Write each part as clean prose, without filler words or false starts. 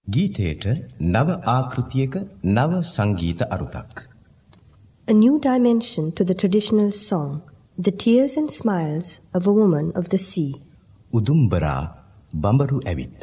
ගීතයට නව ආකෘතියක නව සංගීත අරුතක්. A new dimension to the traditional song, the tears and smiles of a woman of the sea. උදුම්බරා බඹරු ඇවිත්.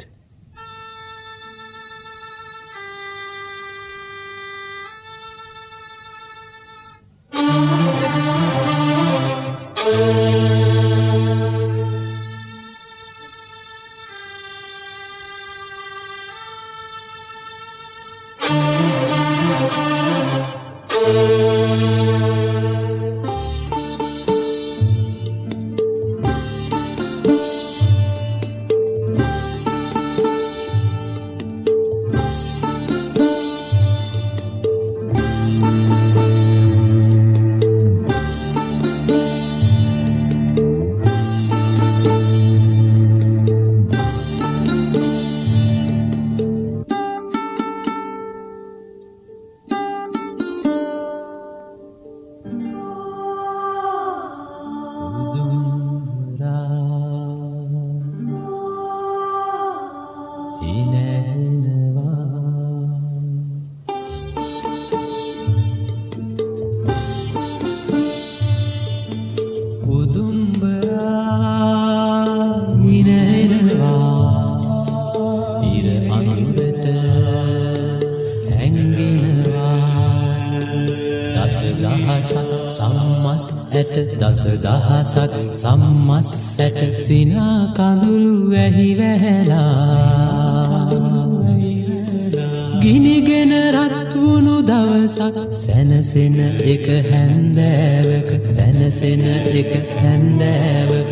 දසදහසක් සම්මස් ඇට සිනා කඳුළු වැහි වැහැලා ගිනිගෙන රත් වුණු දවසක් සැනසෙන එක හැන්දෑවක සැනසෙන එක හැන්දෑවක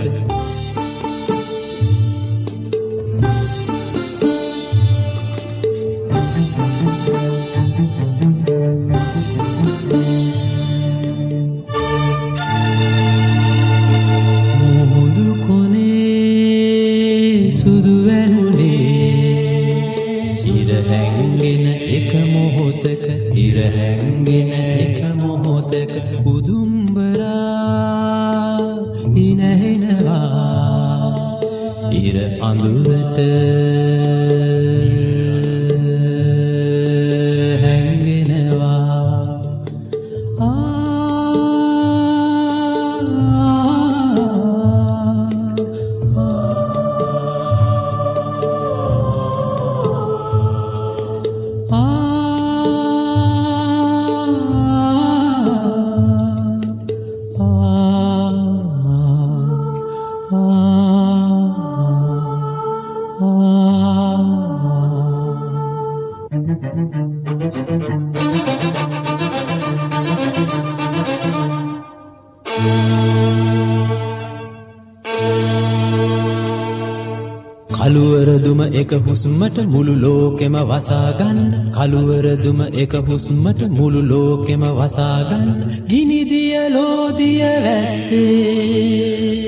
කළුවරදුම එක හුස්මට මුළු ලෝකෙම වසා ගන්න කළුවරදුම එක හුස්මට මුළු ලෝකෙම වසා ගන්න ගිනි දිය ලෝදිය වැස්සේ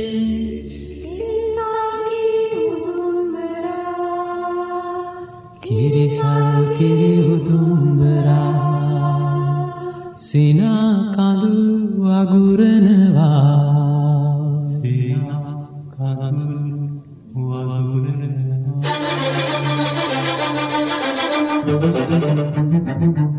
කිරිසල් කිරි උදුම්බරා සිනා කඳුළු අගුරනවා Thank you.